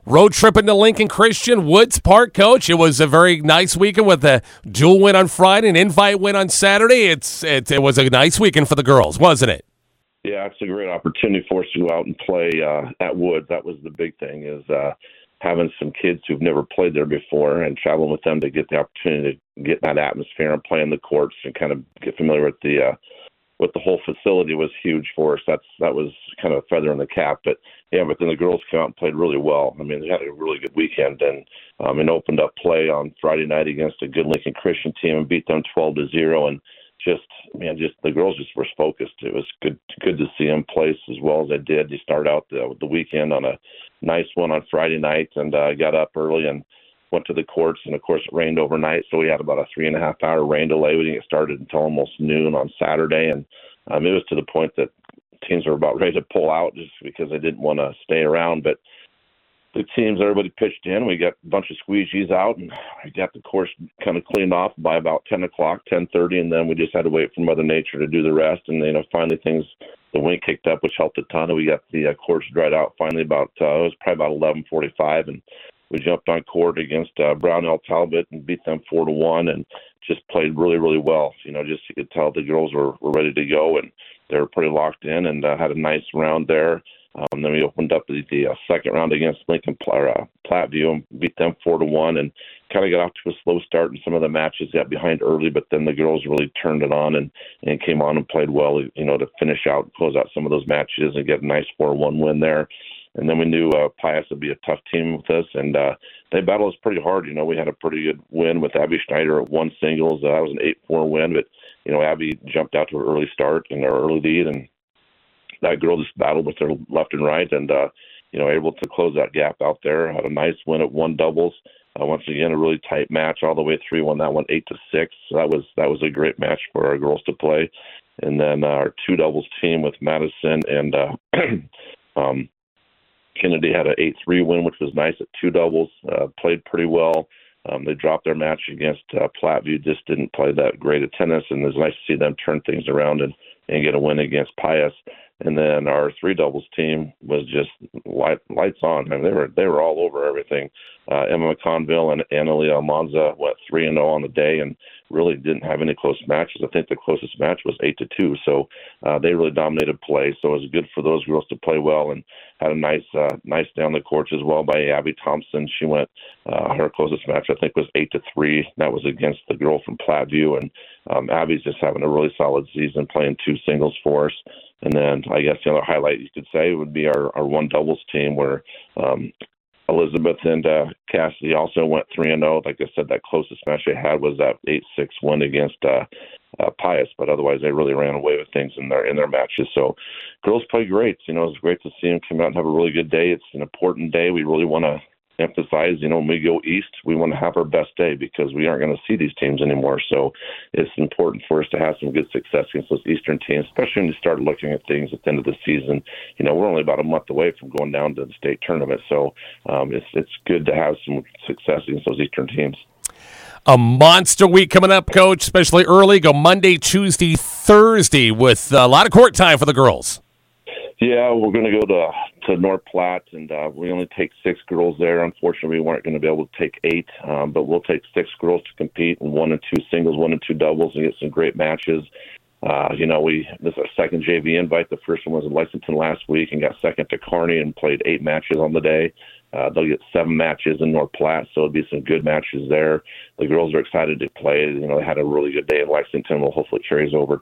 road trip into Lincoln Christian, Woods Park, Coach. It was a very nice weekend with a dual win on Friday, an invite win on Saturday. It was a nice weekend for the girls, wasn't it? Yeah, it's a great opportunity for us to go out and play at Woods. That was the big thing, is having some kids who've never played there before and traveling with them to get the opportunity to get in that atmosphere and play in the courts and kind of get familiar with the whole facility was huge for us. That was kind of a feather in the cap. But then the girls came out and played really well. I mean, they had a really good weekend and opened up play on Friday night against a good Lincoln Christian team and beat them 12-0. And just the girls just were focused. It was good to see them play as well as they did. They started out the weekend on a nice one on Friday night and got up early and went to the courts. And, of course, it rained overnight, so we had about a 3.5-hour rain delay. We didn't get started until almost noon on Saturday. And it was to the point that teams were about ready to pull out just because they didn't want to stay around. But the teams, everybody pitched in. We got a bunch of squeegees out, and I got the course kind of cleaned off by about 10 o'clock, 10:30, and then we just had to wait for Mother Nature to do the rest. And, finally the wind kicked up, which helped a ton, and we got the course dried out finally it was probably about 11:45, and we jumped on court against Brownell Talbot and beat them 4-1 and just played really, really well. Just you could tell the girls were ready to go, and they were pretty locked in and had a nice round there. Then we opened up the second round against Lincoln Platteview and beat them 4-1 and kind of got off to a slow start in some of the matches, got behind early, but then the girls really turned it on and came on and played well, to finish out, close out some of those matches and get a nice 4-1 win there. And then we knew Pius would be a tough team with us, and they battled us pretty hard. We had a pretty good win with Abby Schneider at one singles. That was an 8-4 win, but, Abby jumped out to an early start and our early lead, and that girl just battled with her left and right and, able to close that gap out there. Had a nice win at one doubles. Once again, a really tight match all the way through. Won that one 8-6. So that was a great match for our girls to play. And then our two doubles team with Madison and Kennedy had an 8-3 win, which was nice at two doubles. Played pretty well. They dropped their match against Platteview, just didn't play that great at tennis, and it was nice to see them turn things around and get a win against Pius. And then our three doubles team was just lights on. I mean, they were all over everything. Emma McConville and Annalie Almanza went 3-0 on the day and really didn't have any close matches. I think the closest match was 8-2. So they really dominated play. So it was good for those girls to play well and had a nice down the court as well by Abby Thompson. She went her closest match I think was 8-3. That was against the girl from Platteview, and Abby's just having a really solid season, playing two singles for us. And then I guess the other highlight you could say would be our one doubles team where Elizabeth and Cassidy also went 3-0. Like I said, that closest match they had was that 8-6 win against Pius, but otherwise they really ran away with things in their matches. So girls play great. It was great to see them come out and have a really good day. It's an important day. We really want to emphasize, when we go east, we want to have our best day because we aren't going to see these teams anymore. So it's important for us to have some good success against those eastern teams, especially when you start looking at things at the end of the season. We're only about a month away from going down to the state tournament. So it's good to have some success against those eastern teams. A monster week coming up, Coach, especially early. Go Monday, Tuesday, Thursday with a lot of court time for the girls. Yeah, we're going to go to North Platte, and we only take 6 girls there. Unfortunately, we weren't going to be able to take 8, but we'll take 6 girls to compete in 1 and 2 singles, 1 and 2 doubles, and get some great matches. This is our second JV invite. The first one was in Lexington last week and got second to Kearney and played 8 matches on the day. They'll get 7 matches in North Platte, so it'll be some good matches there. The girls are excited to play. They had a really good day in Lexington. Well, hopefully it carries over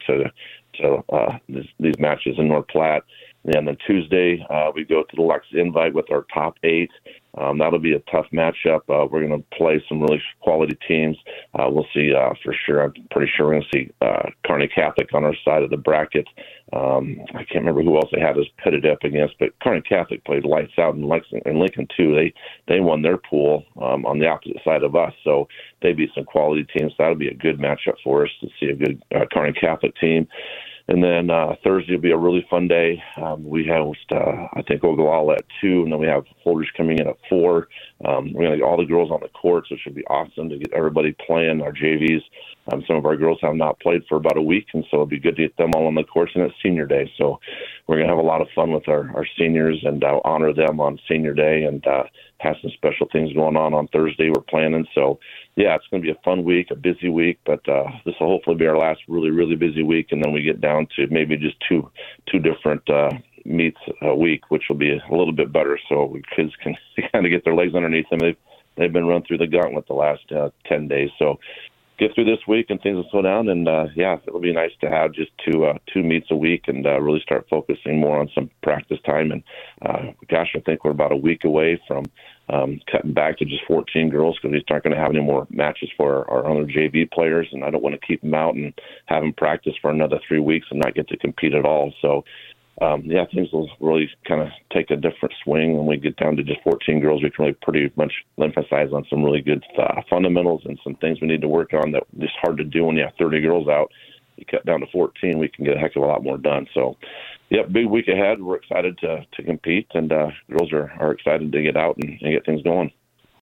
to these matches in North Platte. And then Tuesday, we go to the Lex Invite with our top 8. That'll be a tough matchup. We're going to play some really quality teams. We'll see for sure. I'm pretty sure we're going to see Kearney Catholic on our side of the bracket. I can't remember who else they had us pitted up against, but Kearney Catholic played lights out in Lincoln too. They won their pool on the opposite side of us, so they beat some quality teams. That'll be a good matchup for us to see a good Kearney Catholic team. And then Thursday will be a really fun day. We host, I think, Ogallala at 2, and then we have Holders coming in at 4. We're going to get all the girls on the court, so it should be awesome to get everybody playing. Our JVs Some of our girls have not played for about a week, and so it'll be good to get them all on the course, and it's senior day. So we're going to have a lot of fun with our seniors and honor them on senior day and have some special things going on Thursday we're planning. So, yeah, it's going to be a fun week, a busy week, but this will hopefully be our last really, really busy week, and then we get down to maybe just two different meets a week, which will be a little bit better so kids can kind of get their legs underneath them. They've been run through the gauntlet the last 10 days. So get through this week and things will slow down. And, it'll be nice to have just two meets a week and really start focusing more on some practice time. And, I think we're about a week away from cutting back to just 14 girls because we aren't going to have any more matches for our other JV players. And I don't want to keep them out and have them practice for another 3 weeks and not get to compete at all. So, things will really kind of take a different swing when we get down to just 14 girls. We can really pretty much emphasize on some really good fundamentals and some things we need to work on that is hard to do when you have 30 girls out. You cut down to 14, we can get a heck of a lot more done. So, big week ahead. We're excited to compete, and girls are excited to get out and get things going.